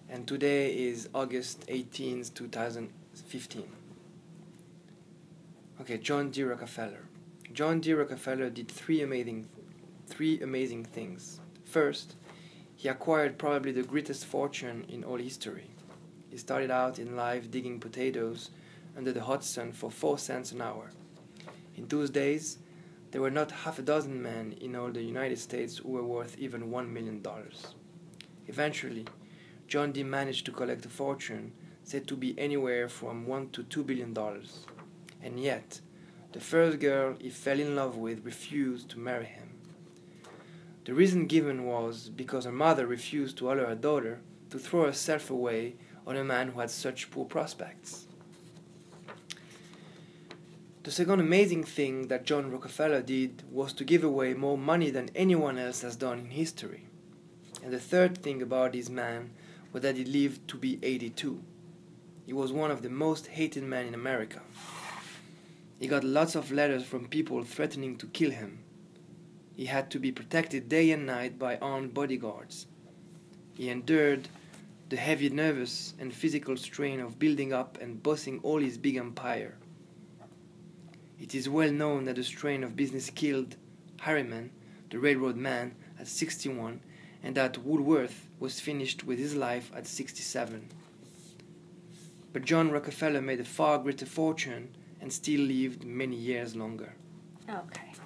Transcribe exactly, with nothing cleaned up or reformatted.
and today is August eighteenth, two thousand fifteen. Okay, John D. Rockefeller. John D. Rockefeller did three amazing, three amazing things. First, he acquired probably the greatest fortune in all history. He started out in life digging potatoes under the hot sun for four cents an hour. In those days, there were not half a dozen men in all the United States who were worth even one million dollars. Eventually, John D. managed to collect a fortune said to be anywhere from one to two billion dollars. And yet, the first girl he fell in love with refused to marry him. The reason given was because her mother refused to allow her daughter to throw herself away on a man who had such poor prospects. The second amazing thing that John Rockefeller did was to give away more money than anyone else has done in history. And the third thing about this man was that he lived to be eighty-two. He was one of the most hated men in America. He got lots of letters from people threatening to kill him. He had to be protected day and night by armed bodyguards. He endured the heavy nervous and physical strain of building up and bossing all his big empire. It is well known that the strain of business killed Harriman, the railroad man, at sixty-one, and that Woolworth was finished with his life at sixty-seven. But John Rockefeller made a far greater fortune and still lived many years longer. Okay.